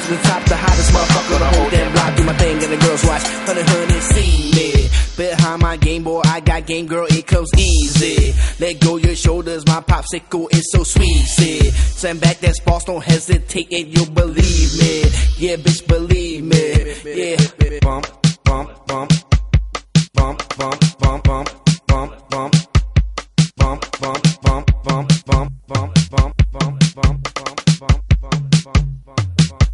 to the top, the hottest motherfucker on the whole damn block. Do my thing and the girls watch, honey, see me. Behind my game, boy, I got game, girl, it comes easy. Let go your shoulders, my popsicle is so sweet, see. Send back that sparks, don't hesitate and you'll believe me. Yeah, bitch, believe me. Yeah. Bump, bump, bump. Bump, bump, bump, bump, bump, bump. Bump, bump, bump, bump, bump, bump, bump, bump, bump, bump, bump, bump, bump, bump, bump.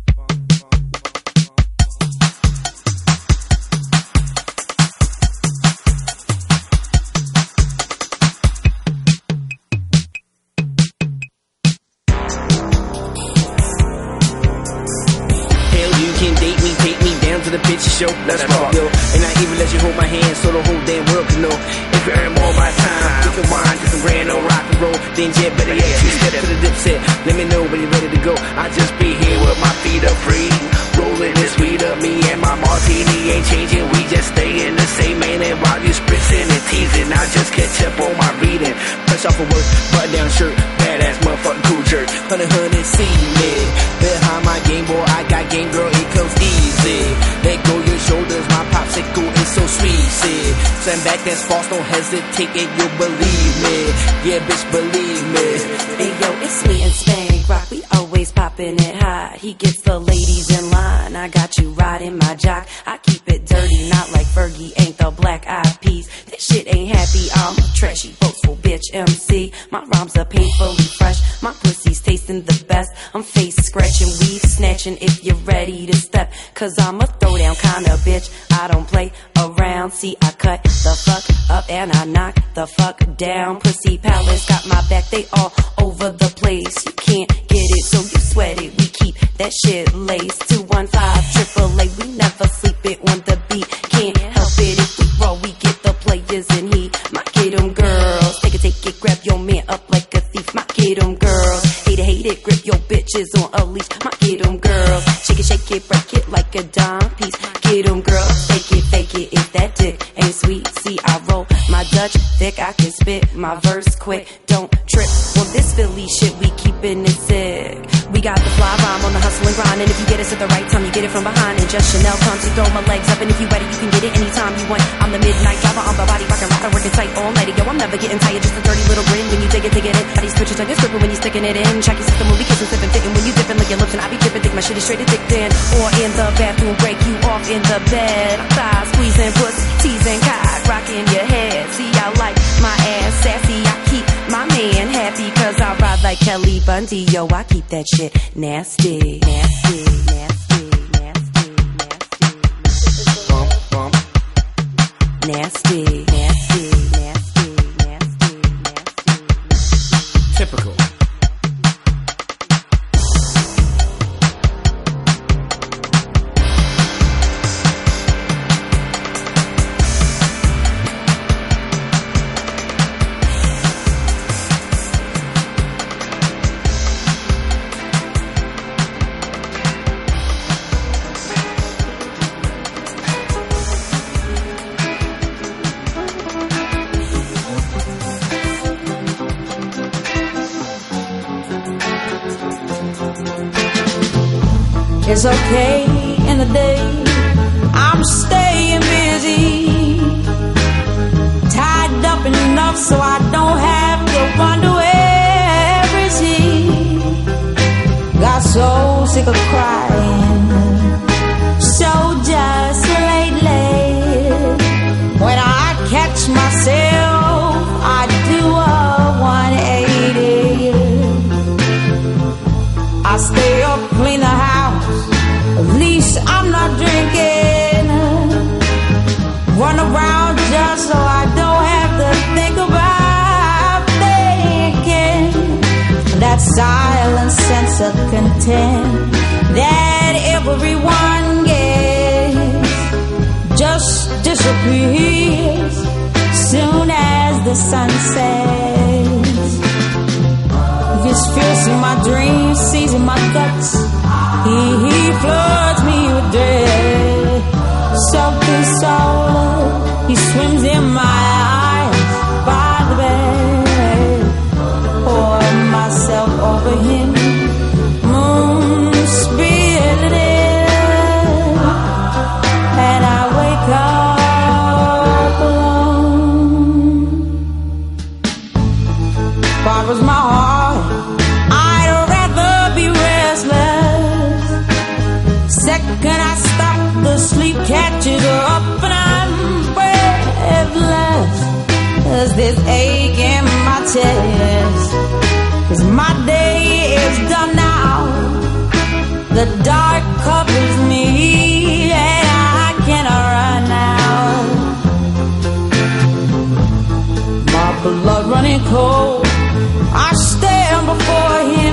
To the picture show, that's all yo. And I even let you hold my hand so the whole damn world can know. If you earn more of my time, we can wind to some grand old rock and roll. Then jet, better yet, two step to the dip set. Let me know when you're ready to go. I just be here with my feet up free, rolling this weed up. Me and my martini ain't changing. We just stay in the same lane. And while you spritzing and teasing, I just catch up on my reading. Fresh off of work, button down shirt, badass motherfucking cool jerk. Honey, see me. Behind my game, boy, I got game, girl, it comes easy. Let go your shoulders, my popsicle is so sweet, see. Send back that sparks, don't hesitate and you'll believe me. Yeah, bitch, believe me. Hey yo, it's me and Spank Rock, we always popping it high. He gets the ladies in line, I got you riding my jock. I keep it dirty, not like Fergie, ain't the Black Eyed Peas. This shit ain't happy, I'm a trashy, boastful bitch MC. My rhymes are painfully fresh, my pussy's tasting the best. I'm face scratching, weave snatching if you're ready to step. Cause I'm a throwdown kinda bitch, I don't play around. See, I cut the fuck up and I knock the fuck down. Pussy Palace got my back, they all over the place. You can't get it, so you sweat it. We keep that shit laced. 215 AAA, we never sleep it on the beat. Can't help it if we roll, we get the players in heat. My get 'em girls, take it, grab your man up like a thief. My get 'em girls, hate it, grip your bitches on a leash. My get 'em girls, shake it, break it like a dime piece. Get 'em girls, fake it, if that dick ain't sweet. See, I roll my Dutch thick, I can spit my verse quick. Don't trip on this Philly shit, we keepin' it sick. We got the fly rhyme on the hustle and grind, and if you get us at the right time, you get it from behind. And just Chanel comes, you throw my legs up, and if you ready, you can get it anytime you want. I'm the midnight driver, I'm the body rockin', working tight all night. Yo, I'm never getting tired, just a dirty little grin when you dig it in. How these switches on your script when you sticking it in. Check your system when we kissin', sippin', fittin' when you dippin' like your lips, and I be trippin', think my shit is straight addicted. Or in the bathroom, break you off in the bed. Thighs squeezing, pussy, teasing, cock, rocking your head. See, I like my ass sassy, I keep my man happy, cause I ride like Kelly Bundy. Yo, I keep that shit nasty, nasty, nasty, nasty, nasty. Bump, bump. Nasty, nasty, nasty, nasty, nasty. Typical. It's okay in the day, I'm staying busy, tied up enough so I don't have to wonder where is he. Got so sick of crying, so just lately. When I catch myself, I do a 180. I stay up, clean the house, at least I'm not drinking. Run around just so I don't have to think about thinking. That silent sense of content that everyone gets just disappears soon as the sun sets. This fears in my dreams, sees in my guts. He floods me with dread. Self-consoled, he swims in my eyes by the bed. Pour myself over him, moon spilling. this ache in my chest. 'Cause my day is done now. The dark covers me and I cannot run now. My blood running cold, I stand before him.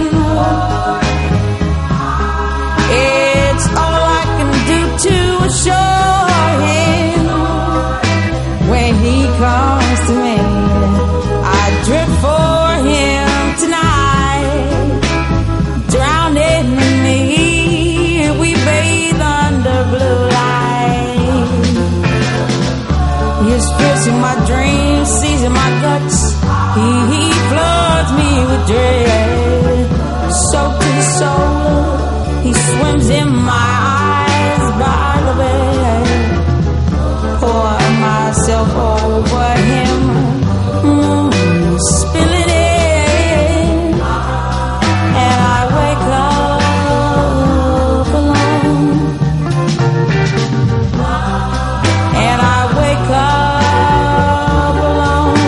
It's all I can do to assure him. When he comes to me, I drip for him tonight. Drowned in me, we bathe under blue light. He's piercing my dreams, seizing my guts. He floods me with dread. Soaked to the soul, he swims in my eyes by the bed. Pour myself over him, spilling it, and I wake up alone. And I wake up alone.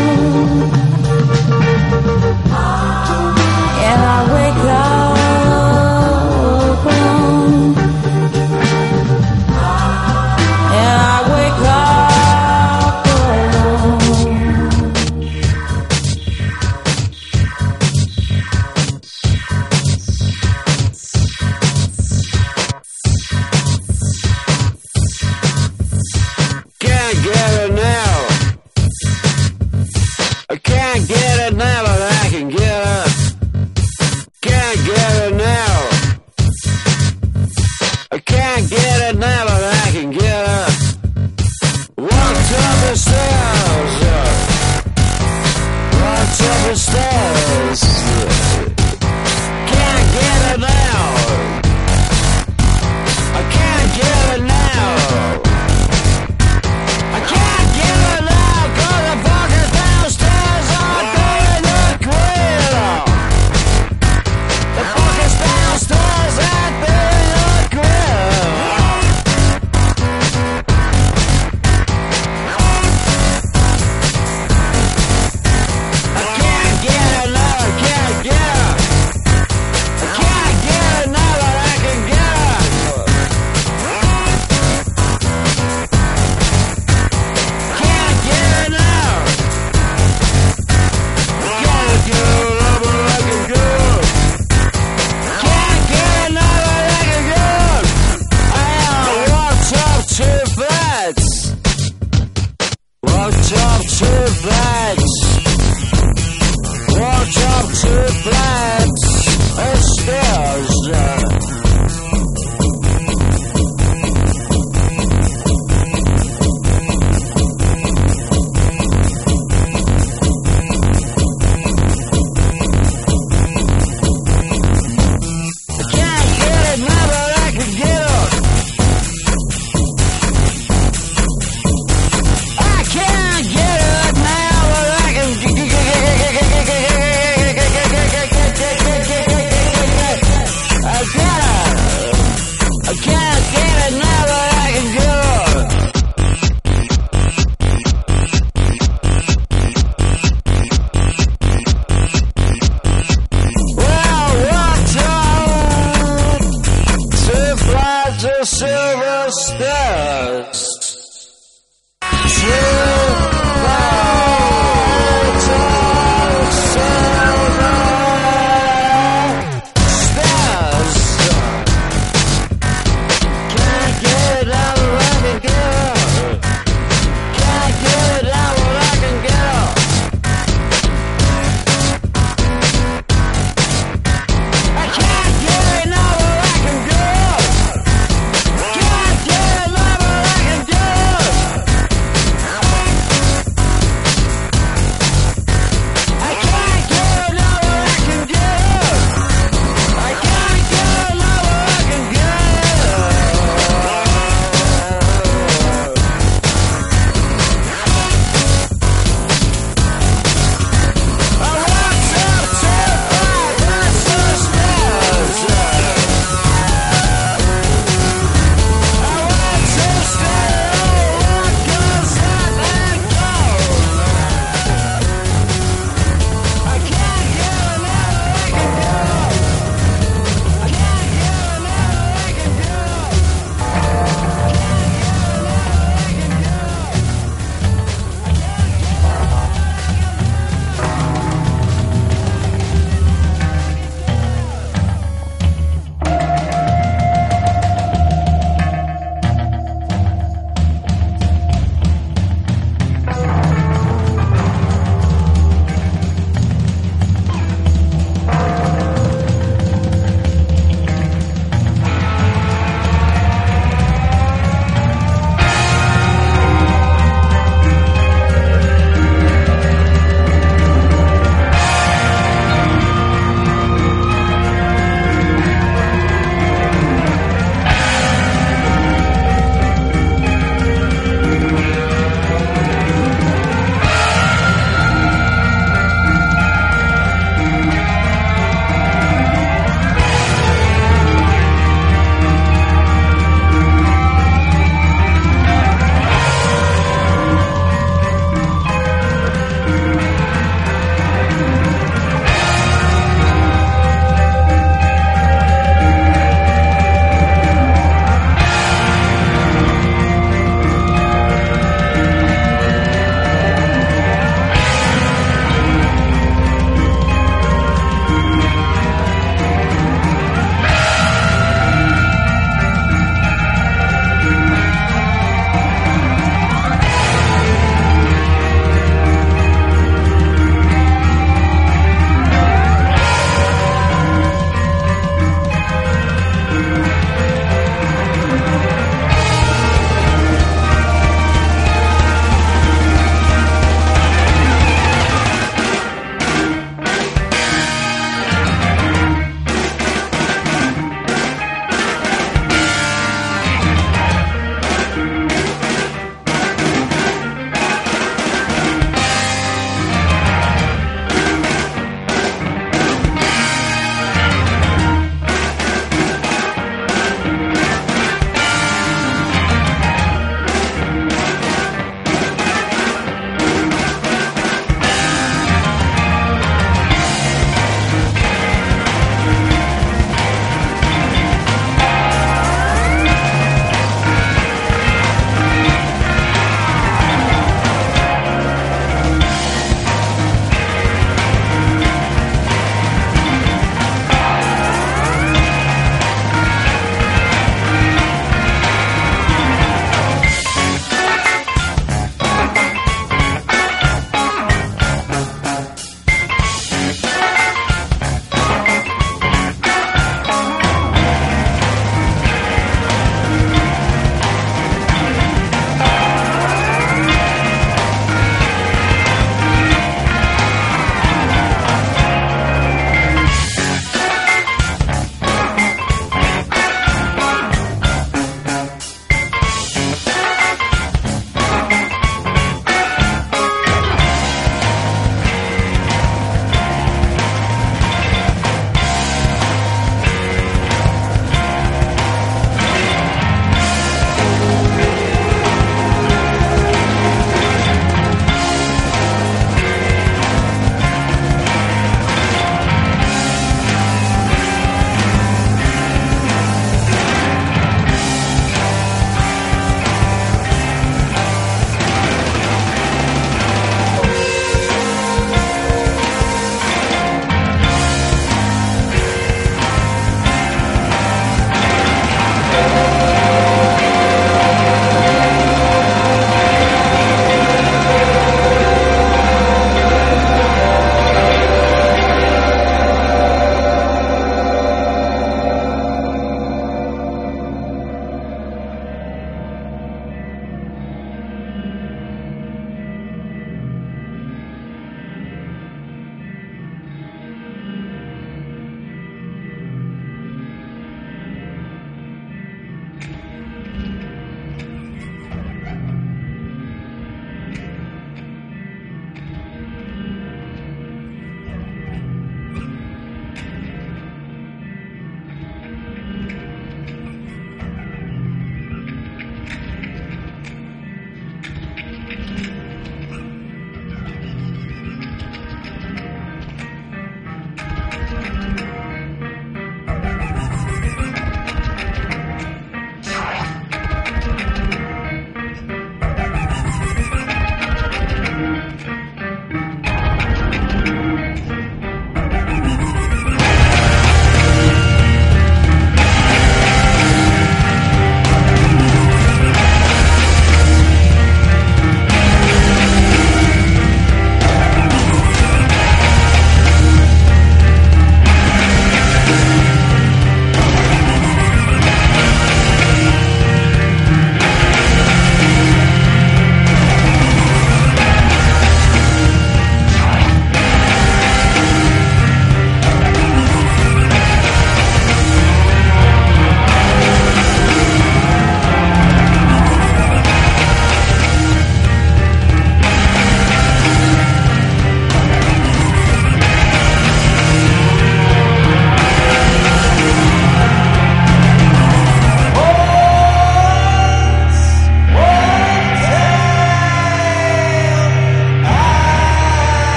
And I wake up alone. And I wake up alone. Can't get it now. I can't get it now, but I can get it. Can't get it now. I can't get it now, but I can get it. Walked up the stairs. Walked up the stairs. Can't get it now. I can't get it now. I can't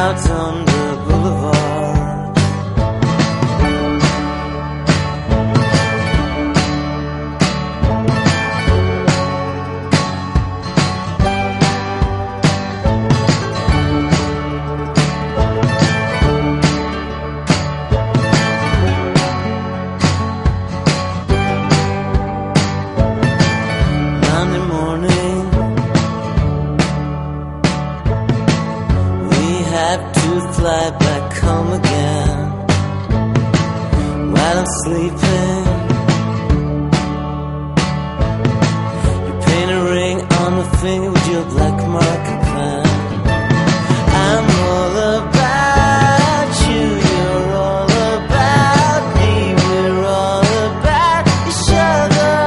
out on the boulevard. Monday morning, we have to fly back home again. While I'm sleeping, you paint a ring on my finger with your black marker pen. I'm all about you, you're all about me, we're all about each other.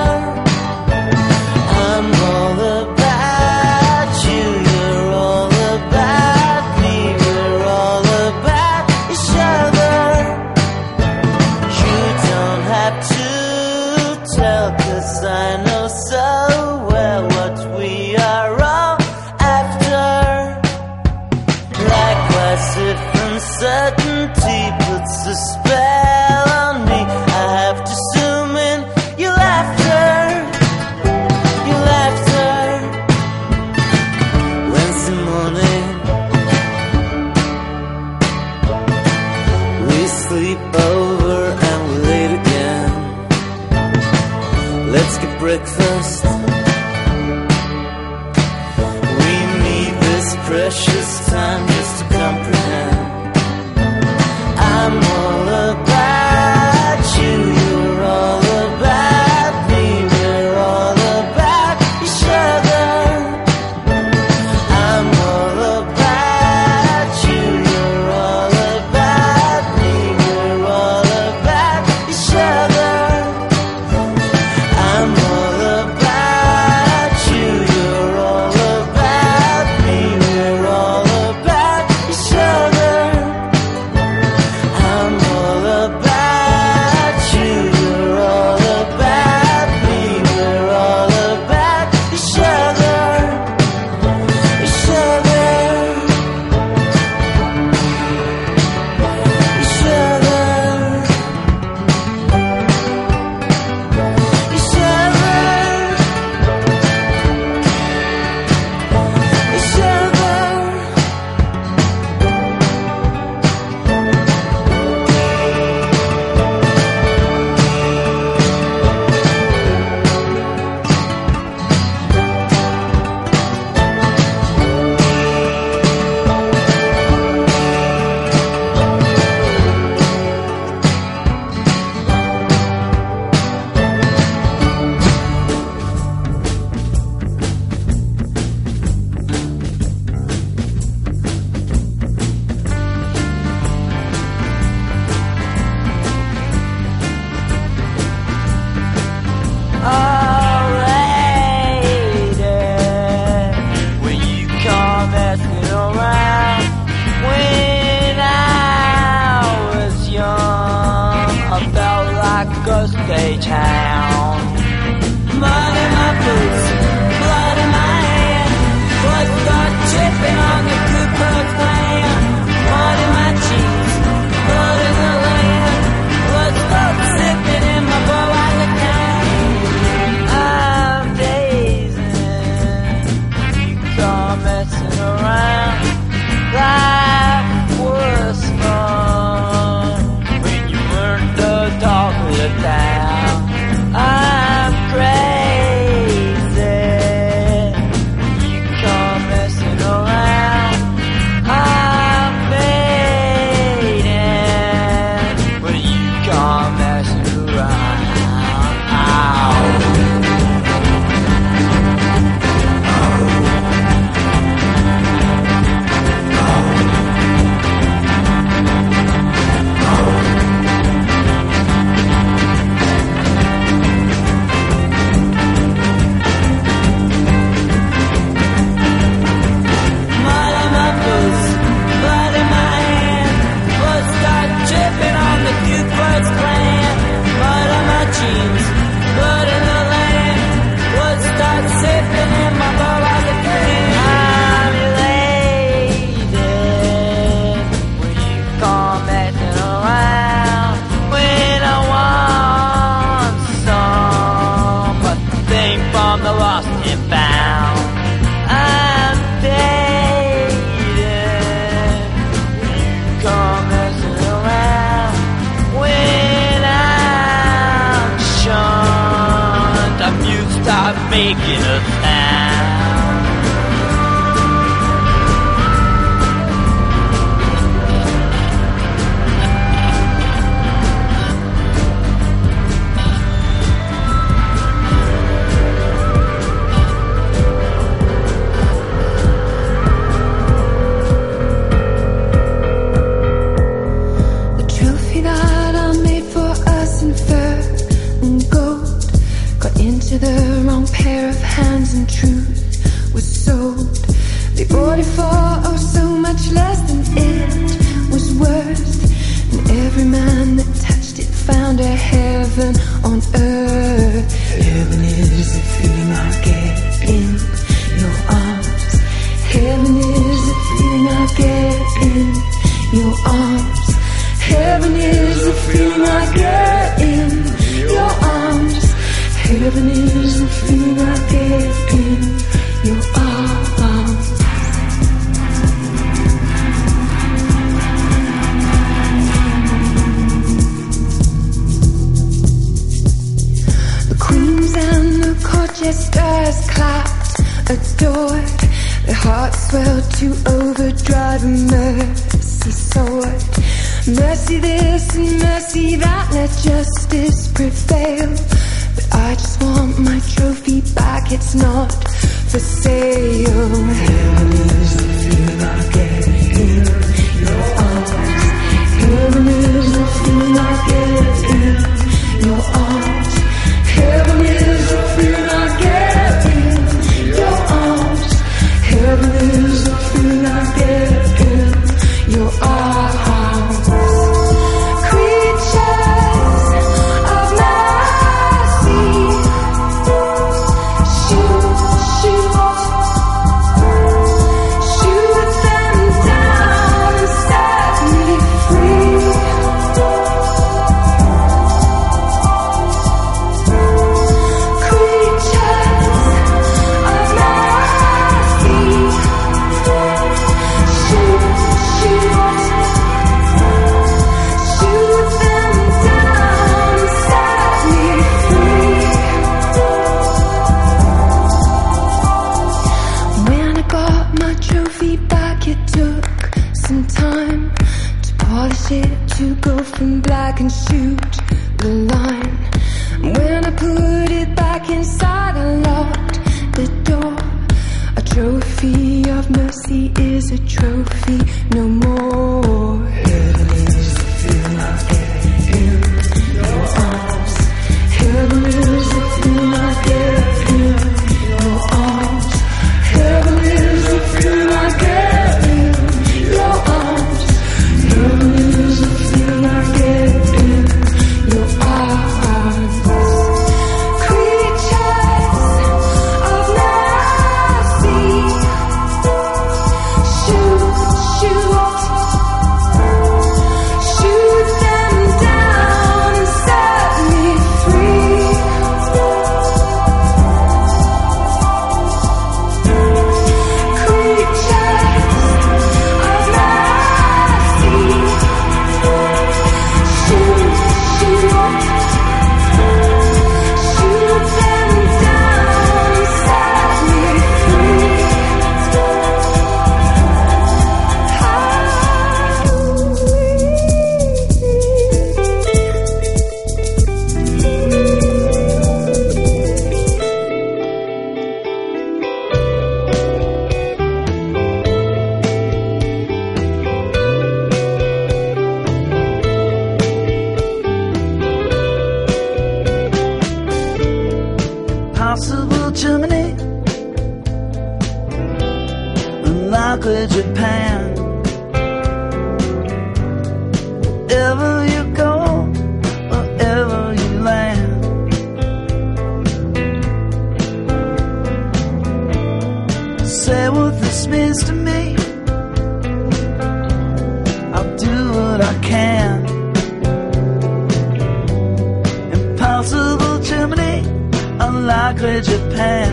I'm all about you, you're all about me, we're all about each other. You don't have to tell, 'cause I know so well what we are all after. Likewise, if uncertainty puts a spell on me, I have to zoom in your laughter. Your laughter. Wednesday morning, we sleep over and we're late again. Let's get breakfast. We need this precious time just to comprehend. I'm all about you, you're all about me, we're all about each other. I'm all about you, you're all about me, we're all about each other. I'm all about you, you're all about me, we're all about truth was sold. They bought it for oh so much less than it was worth. And every man that touched it found a heaven on earth. Heaven is the feeling I get in your arms. Heaven is the feeling I get in your arms. Heaven is the feeling I get in your arms. Heaven is the feeling I get in your arms. The queens and the court jesters clapped, adored. Their hearts swelled to overdrive, and mercy soared. Mercy this and mercy that, let justice prevail. But I just want my trophy back, it's not for sale. Heaven is the feeling I get in your arms. Heaven is the feeling I get in your arms. Heaven is the feeling I get in your arms. Heaven is the feeling I get in your arms. To go from black and shoot the line. When I put it back inside, I locked the door. A trophy of mercy is a trophy no more. Heaven is the feeling I get in your arms. Heaven is the feeling I get in your arms. Heaven is the feeling I get in your arms. Heaven is the feeling I get in your arms. Creatures of mercy, shoot, shoot them down and set me free. Possible Germany, unlikely Japan. Wherever you go, wherever you land, say what this means to me. I'll do what I can. Impossible Germany, unlikely Japan.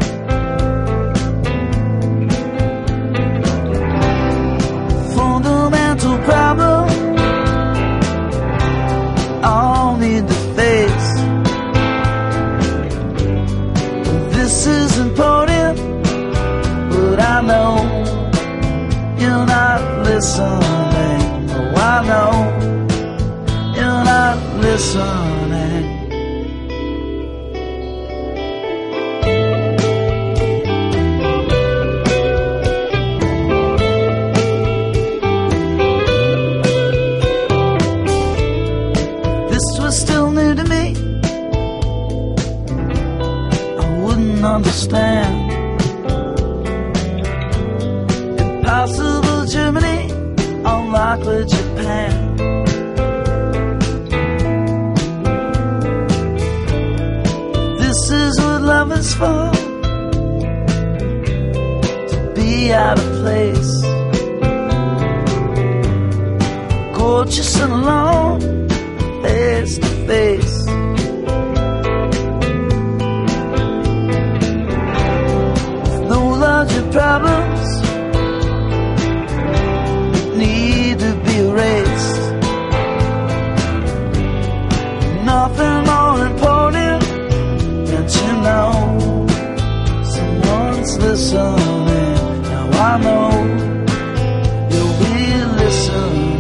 Fundamental problem, all need to face. This is important, but I know you're not listening. Oh, I know you're not listening. Still new to me, I wouldn't understand. chocolate Japan. This is what love is for, to be out of place, gorgeous and alone, face to face. No larger problems need to be erased. Nothing more important than to know someone's listening. Now I know you'll be listening.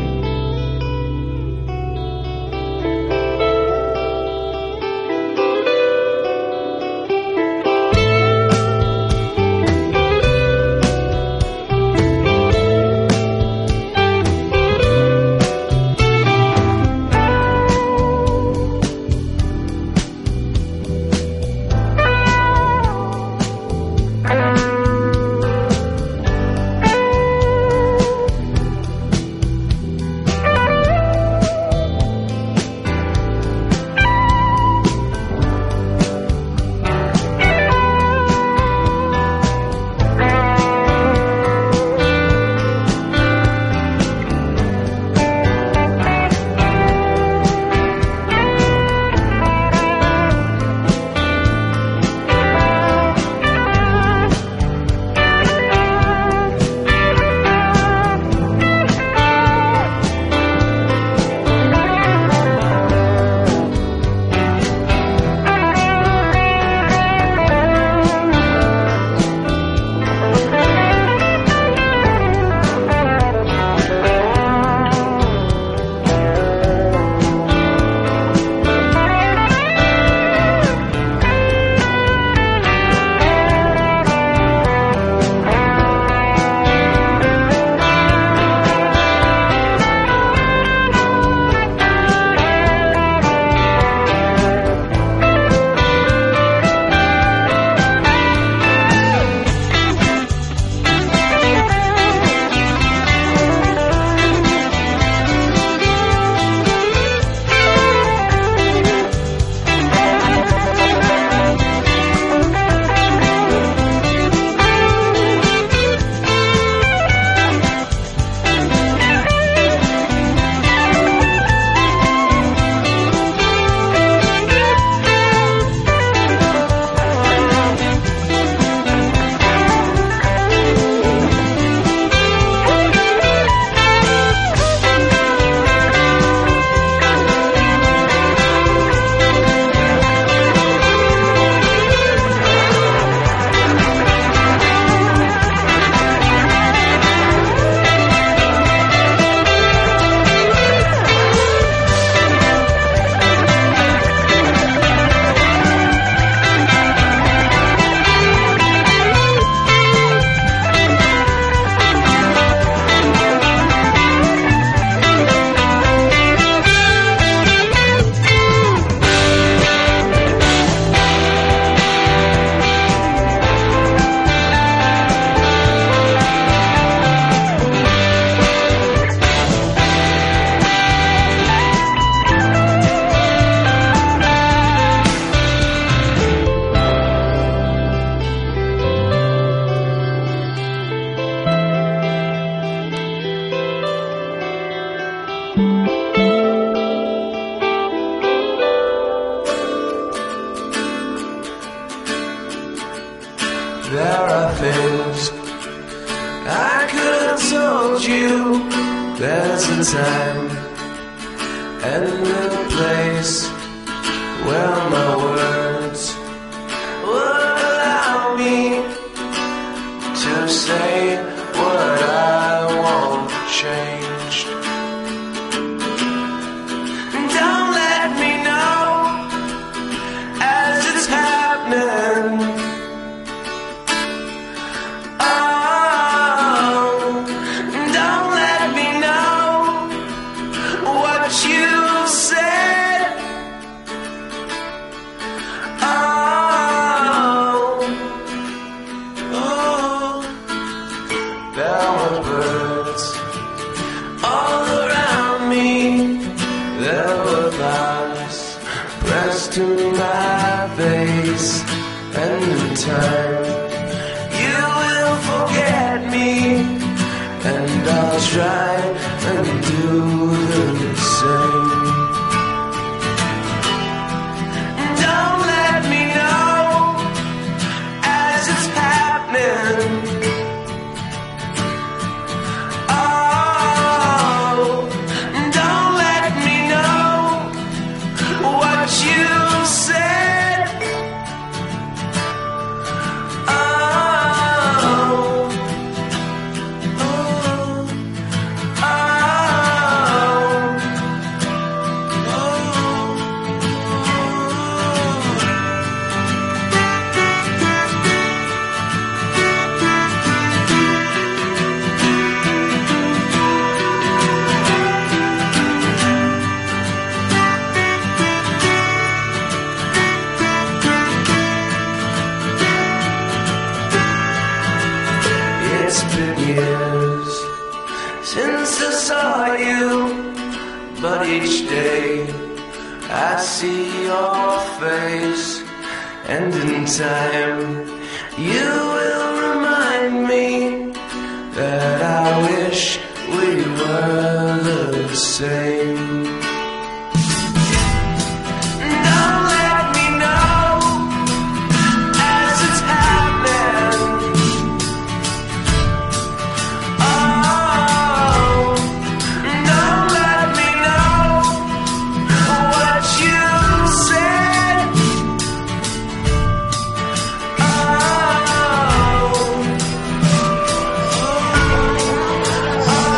There are things I could have told you. There's a time and a place where my words would allow me to say what I want changed. Don't let me know as it's happening. to my face, and in time you will forget me, and I'll try and do the same. Don't let me know as it's happening. Oh, don't let me know what you said. Oh, it's been years since I saw you, but each day I see your face, and in time you will remind me that I wish we were the same. Don't let me know as it's happening. Oh, don't let me know what you said. Oh, oh, oh.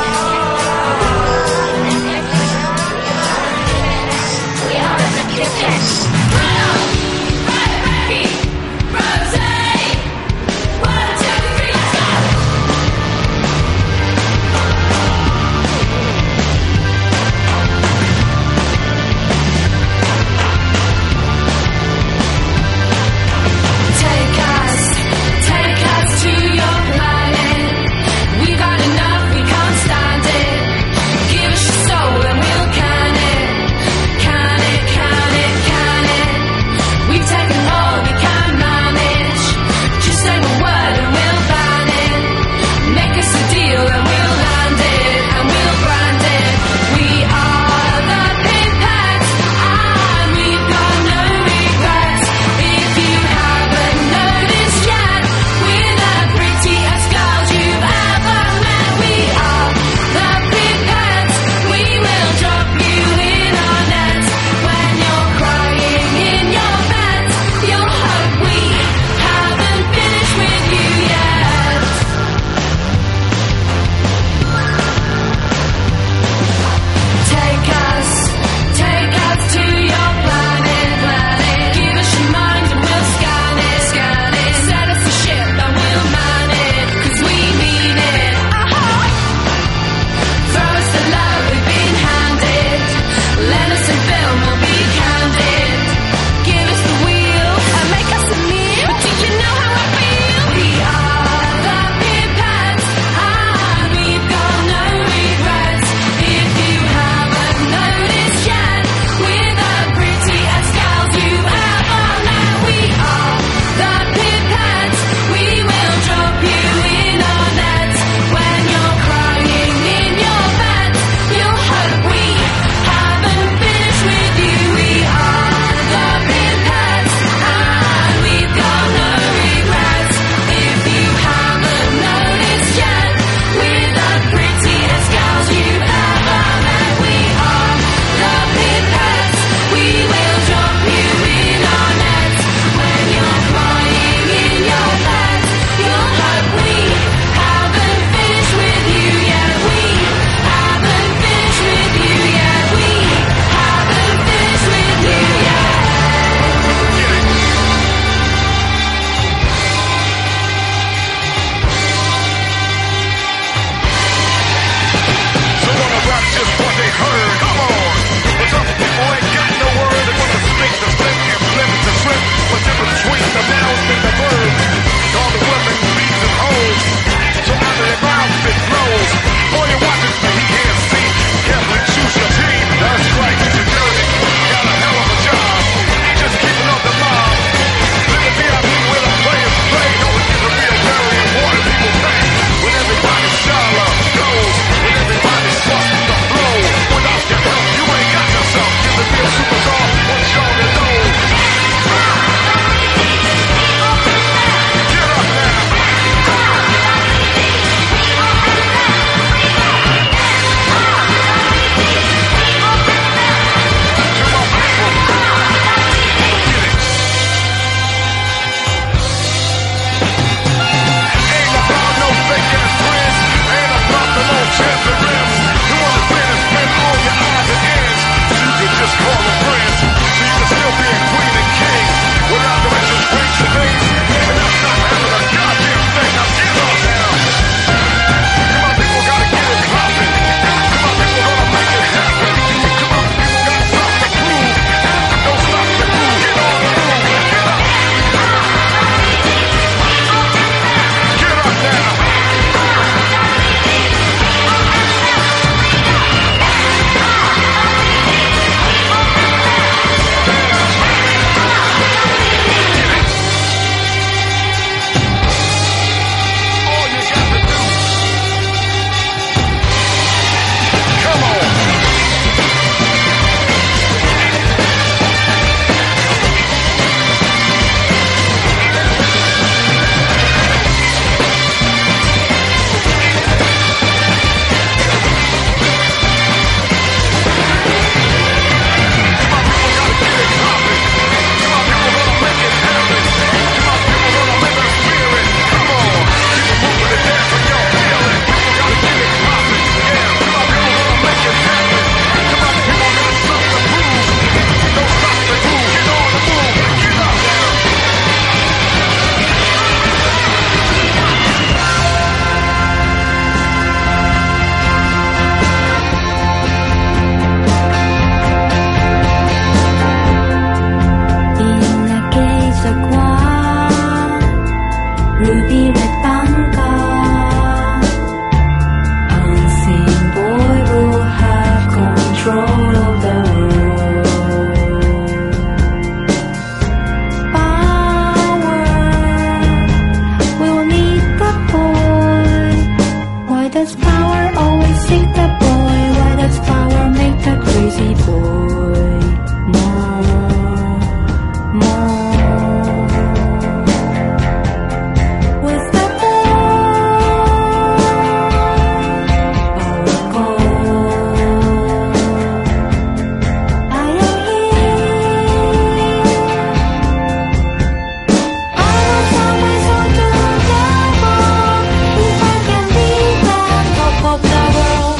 does power always seek the boy? Why does power make the crazy boy more, more? With the power call, I am here. I will sell my soul to the devil if I can be the top of the world.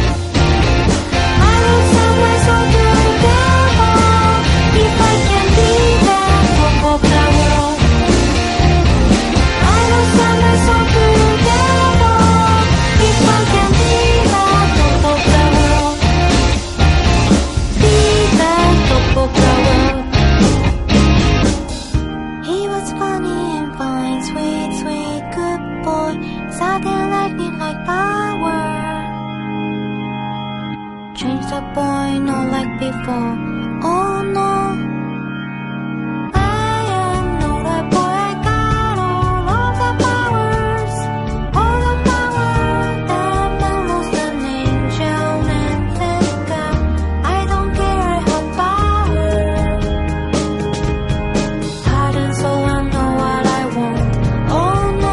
I will sell my soul to the devil if I can be the top of the world. I will sell my soul to the devil if I can be the top of the world. Be the top of the world. He was funny and fine, sweet, sweet, good boy. Something like me, like power. Change the boy, not like before. Oh no. I am not a boy, I got all of the powers. All the power that almost an angel man think of. I don't care, I have power. Heart and soul, I know what I want. Oh no.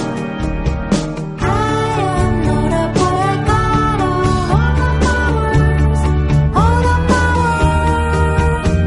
I am not a boy, I got all of the powers. All the power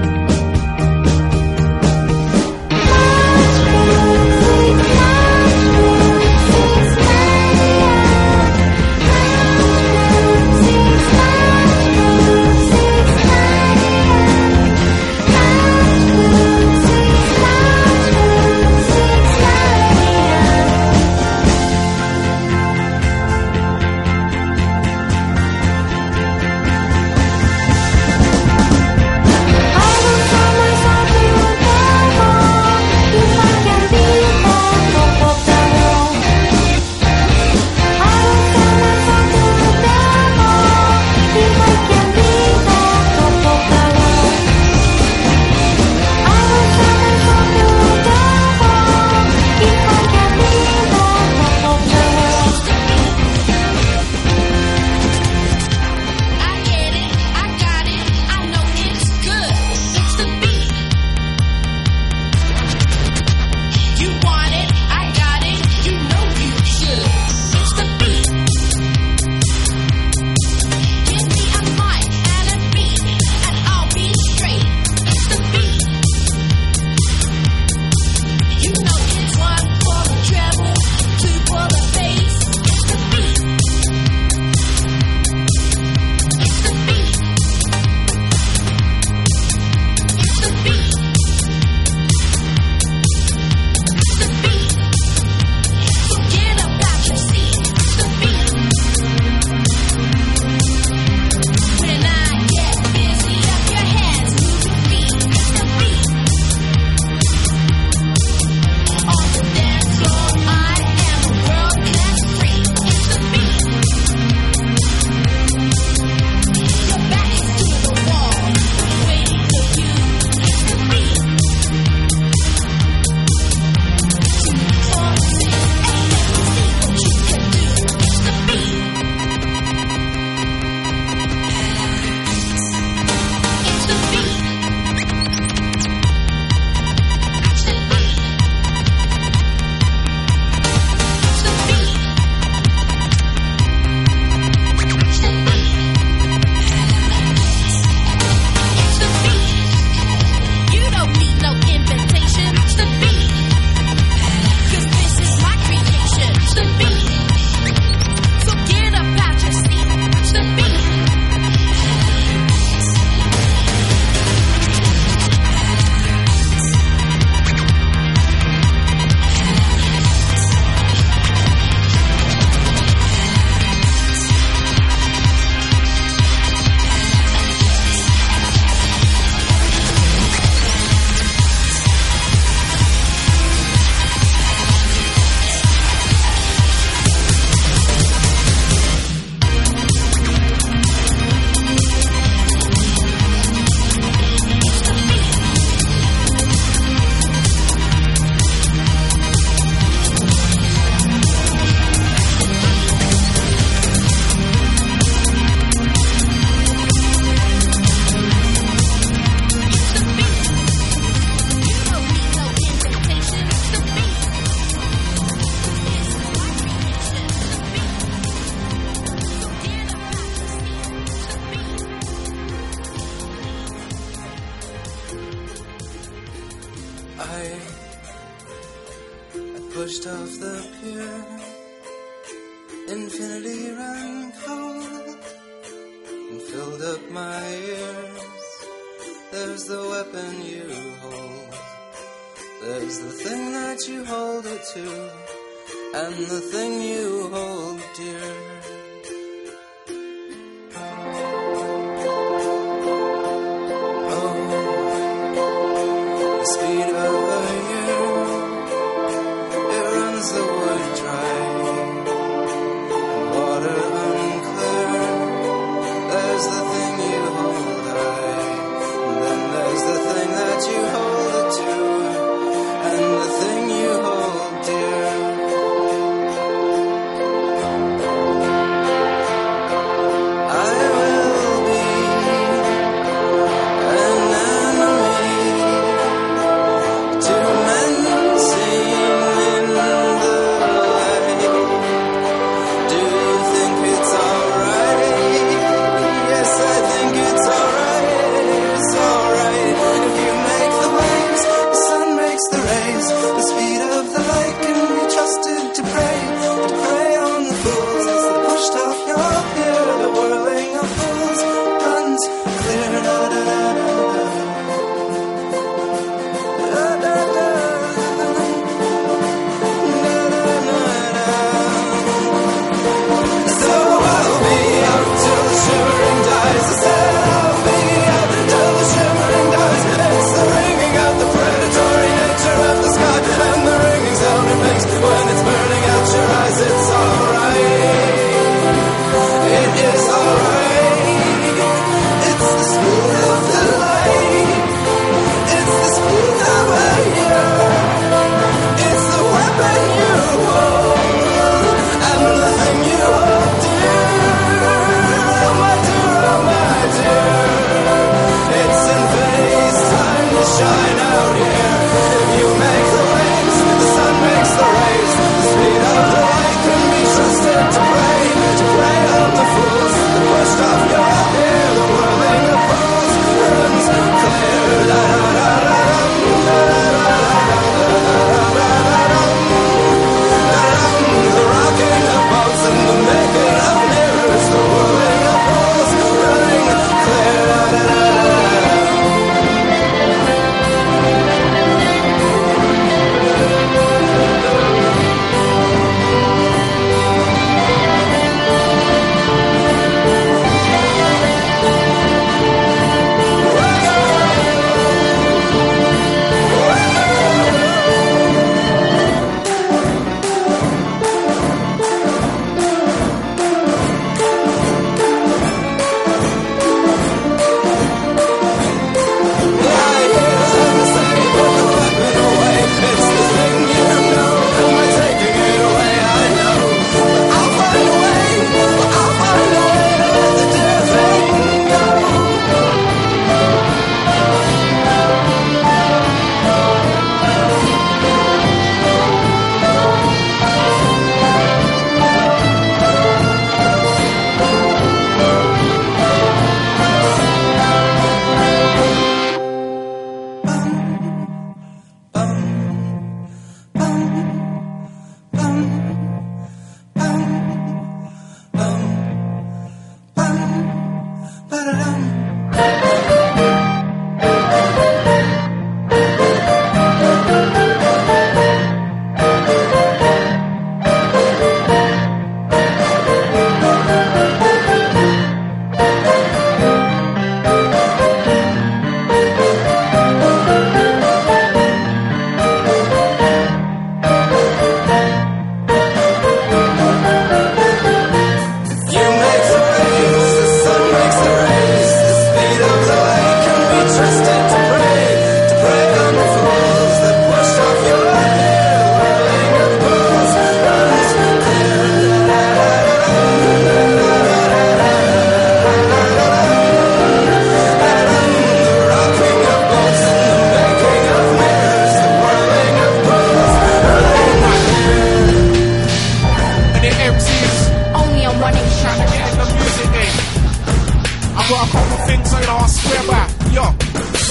pushed off the pier. Infinity ran cold and filled up my ears. There's the weapon you hold. There's the thing that you hold it to, and the thing you hold dear.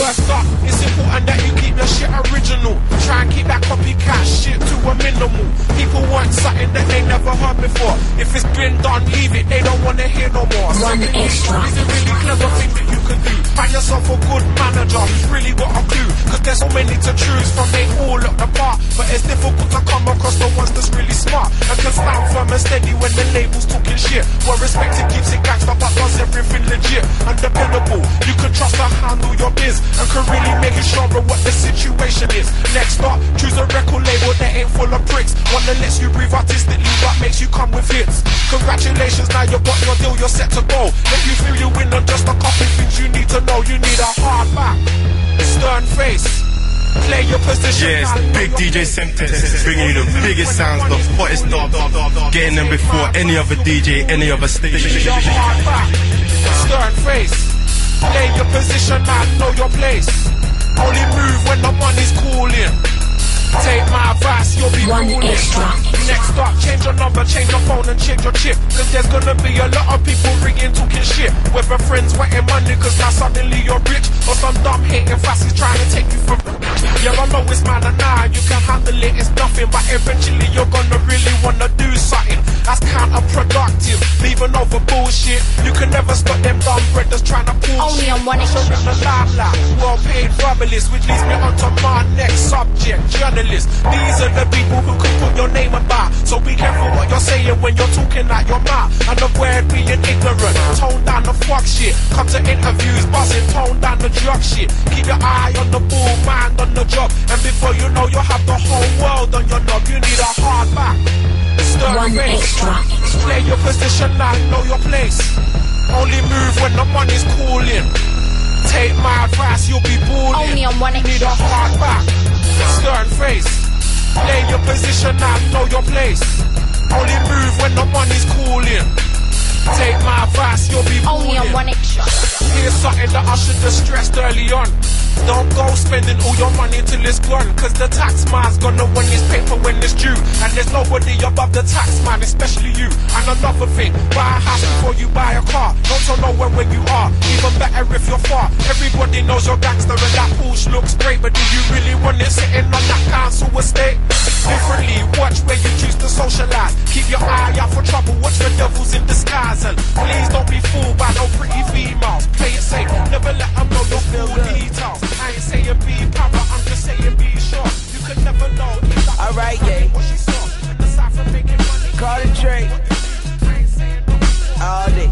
First up, it's important that you keep your shit original. Try and keep that copycat shit to a minimal. People want something that they never heard before. If it's been done, leave it, they don't wanna hear no more. One extra. It's a really clever thing that you can do. Find yourself a good manager who's really got a clue. Cause there's so many to choose from, they all look the part. But it's difficult to come across the ones that's really smart and can stand firm and steady when the label's talking shit. Well respected keeps it gangster but does everything legit and dependable. You can trust to handle your biz and can really make it sure of what the situation is. Next up, choose a record label that ain't full of pricks. One that lets you breathe artistically but makes you come with hits. Congratulations, now you got your deal, you're set to go. Let you feel you win on just a couple things you need to know. You need a hard back, stern face, play your position. Yeah, it's big DJ Semtex, bringing you the biggest sounds, the hottest dub, getting them before any other DJ, any other station. Your hard back, stern face, play your position and know your place. Only move when the money's calling. Take my advice, you'll be One ruling. extra. Next up, change your number, change your phone and change your chip. Cause there's gonna be a lot of people ringing talking shit. Whether friends wanting money cause now suddenly you're rich, or some dumb hating fascists trying to take you from. You're the lowest man and now you can handle it, it's nothing. But eventually you're gonna really wanna do something that's counterproductive, leaving over bullshit. You can never stop them dumb brothers trying to pull Only shit. on one So in the limelight, well-paid verbalists, which leads me onto my next subject, journalists. These are the people who can put your name about. So be careful what you're saying when you're talking out your mouth, and avoid being ignorant. Tone down the fuck shit. Come to interviews buzzing, tone down the drug shit. Keep your eye on the ball, mind on the job, and before you know you'll have the whole world on your knob. You need a hard back, stern One face, extra. play your position now, know your place. Only move when the money's calling. Take my advice, you'll be balling. Only on one You need a extra. hard back, stern face, play your position now, know your place. Only move when the money's calling. Take my advice, you'll be Only on balling. one extra. Here's something that I should have stressed early on. Don't go spending all your money till it's gone, cause the tax man's gonna want his paper when it's due. And there's nobody above the tax man, especially you. And another thing, buy a house before you buy a car. Don't tell no one where you are, even better if you're far. Everybody knows you're gangster and that Porsche looks great, but do you really want it sitting on that council estate? Differently, watch where you choose to socialize. Keep your eye out for trouble, watch the devils in disguise. And please don't be fooled by no pretty females. Play it safe, never let them know your full details. I ain't saying be proud, I'm just saying be sure. You could never know if that Alright, yeah. what she saw. And aside from making money, Call the Drake I ain't saying no. all day.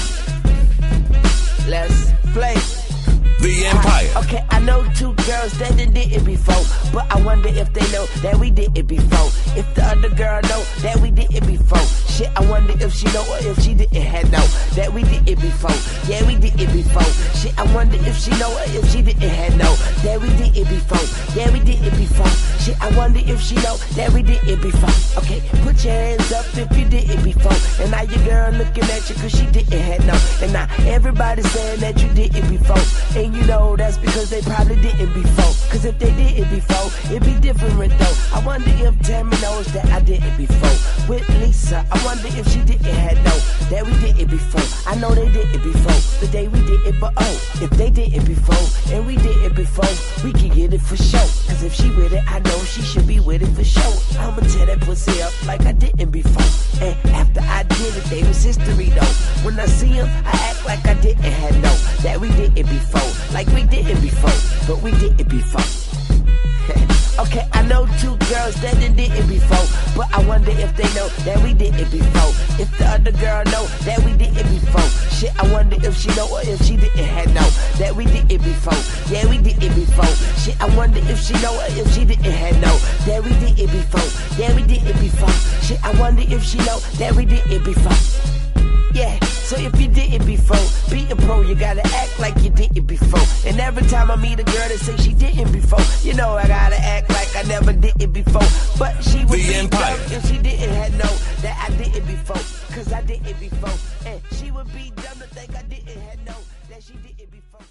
Let's play. The Empire. Okay, I know two girls that did it before, but I wonder if they know that we did it before. If the other girl know that we did it before. Shit, I wonder if she know or if she didn't have know that we did it before. Yeah, we did it before. Shit, I wonder if she know or if she didn't have know that we did it before. Yeah, we did it before. Shit, I wonder if she know that we did it before. Okay, put your hands up if you did it before. And now your girl looking at you cause she didn't have know. And now everybody's saying that you did it before. And you know that's because they probably didn't before. Cause if they did it before, it'd be different though. I wonder if Tammy knows that I did it before. With Lisa, I wonder if she didn't have know that we did it before. I know they did it before, the day we did it, but oh, if they did it before and we did it before, we can get it for sure. Cause if she with it, I know she should be with it for sure. I'ma tear that pussy up like I didn't before. And after I did it, they was history though. When I see them, I act like I didn't have know that we did it before. Like we didn't before, but we did it before. Okay, I know two girls that did it before, but I wonder if they know that we did it before. If the other girl know that we did it before. Shit, I wonder if she know or if she didn't have know that we did it before. Yeah, we did it before. Shit, I wonder if she know or if she didn't have know that we did it before. Yeah, we did it before. Shit, I wonder if she know that we did it before. Yeah, so if you did it before, be a pro, you gotta act like you did it before. And every time I meet a girl that say she didn't before, you know I gotta act like I never did it before. But she would be dumb if she didn't have know that I did it before. Cause I did it before. And she would be dumb to think I didn't have know that she did it before.